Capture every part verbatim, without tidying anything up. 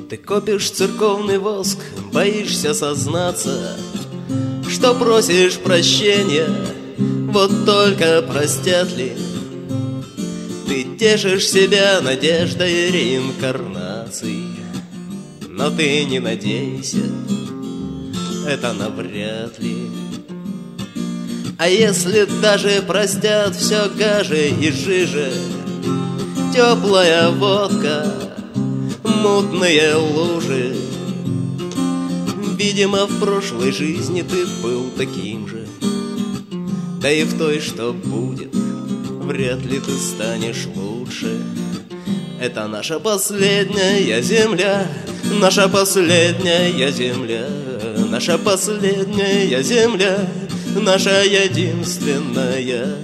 Ты копишь церковный воск, боишься сознаться, что просишь прощения, вот только простят ли? Ты тешишь себя надеждой реинкарнации, но ты не надейся, это навряд ли. А если даже простят, все гаже и жиже, теплая водка, мутные лужи. Видимо, в прошлой жизни ты был таким же, да и в той, что будет, вряд ли ты станешь лучше. Это наша последняя земля, наша последняя земля, наша последняя земля, наша единственная.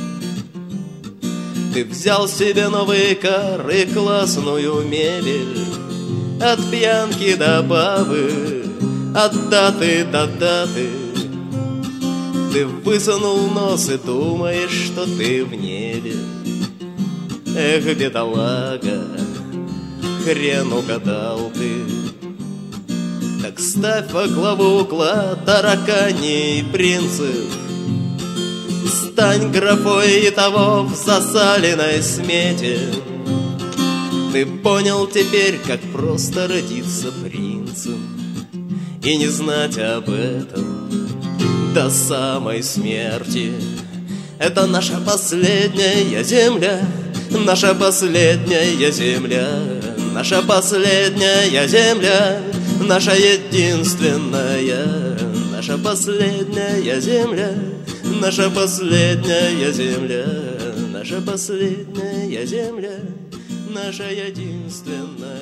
Ты взял себе новый кар и классную мебель, от пьянки до бабы, от даты до даты. Ты высунул нос и думаешь, что ты в небе. Эх, бедолага, хрен угадал ты. Так ставь во главу угла тараканий принцип, стань графой и того в засаленной смете. Ты понял теперь, как просто родиться принцем и не знать об этом до самой смерти. Это наша последняя земля, наша последняя земля, наша последняя земля, наша единственная, наша последняя земля, наша последняя земля, наша последняя земля, наша единственная.